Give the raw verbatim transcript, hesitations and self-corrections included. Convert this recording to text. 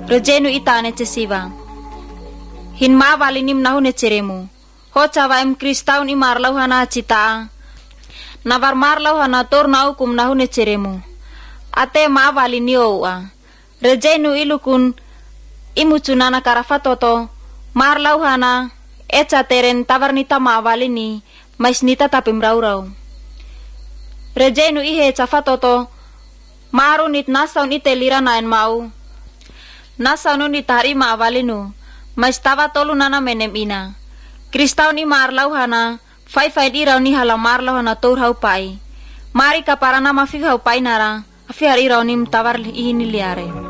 rejenu itane cesiba. Hin ma walinim nahu ne ceremu. Ho cawa em kristaun imar lau hana cita. Navar mar lau hana tor nau kum nahu ne ceremu. Ate ma walinio a. Rejenu ilukun imucunana karafatoto mar lau hana eca teren tavarnita ma walini maisnita tapim rau-rau. Rejenu ihe cafatoto marunit nasaun ite lira naen mau. Nasaun ni tahari ma walinu maistawa tolu nana menem ina. Kristaun ni mar lau hana fai fai irau ni hala mar lau hana tour hau pai. Mari kaparana mafi hau pai nara afi hari irau nim tawar ihini liare.